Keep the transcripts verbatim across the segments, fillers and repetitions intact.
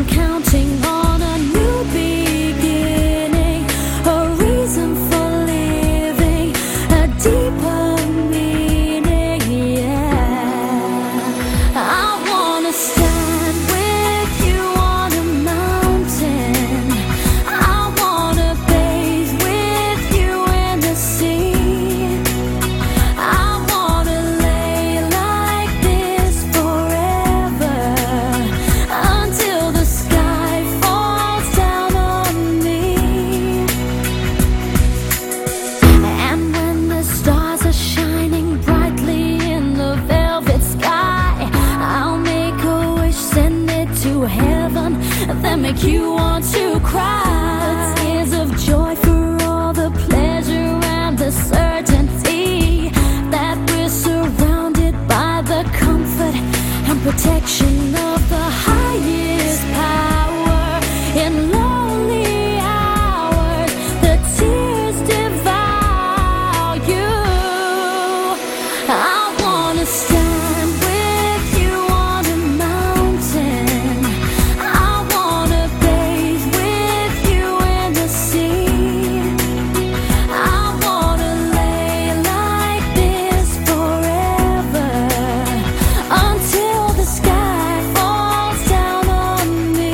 counting on a new beginning, a reason for living, a deeper meaning, yeah. I wanna stand with you on a mountain. I wanna bathe with you in the sea. I wanna lay like this forever, until the sky falls down on me. And when the stars are shining brightly in the velvet sky, I'll make a wish, send it to heaven, then make you want to cry. Tears of joy for all the pleasure and the certainty that we're surrounded by the comfort and protection of the highest power. In lonely hours, the tears devour you. I wanna stand with you on a mountain. I wanna bathe with you in the sea. I wanna lay like this forever, until the sky falls down on me.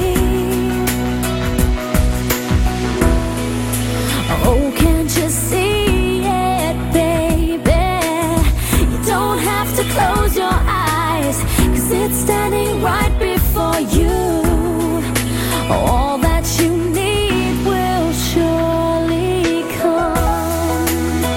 Oh, can't you see it, baby? You don't have to close your eyes, 'cause it's standing right before you. All that you need will surely come.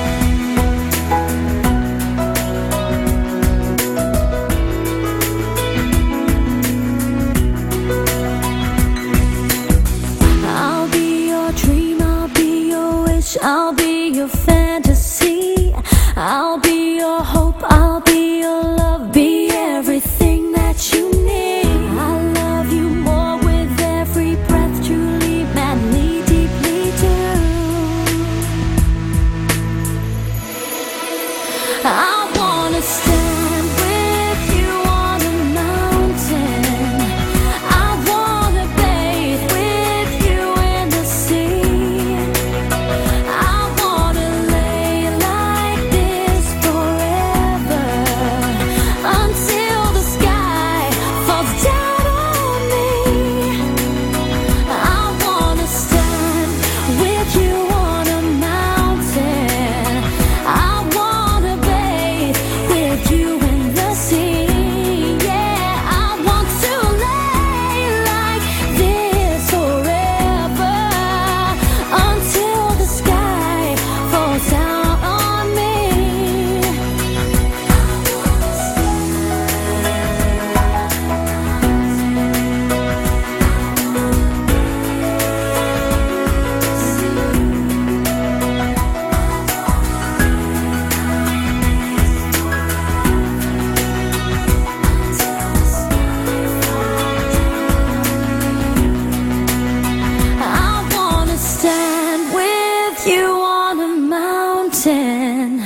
I'll be your dream, I'll be your wish, I'll be your fantasy. I'll be your hope, I'll be your love, be everything that you need. I love you more with every breath, truly, madly, deeply do. I wanna stand with you on a mountain. I wanna bathe with you in the sea. I wanna lay like this forever, until the sky falls down on me. I wanna stand with you on a mountain. I wanna bathe with you in the sea. Yeah, I want to lay like this forever, until the sky falls down on me. I wanna stand with you on a mountain.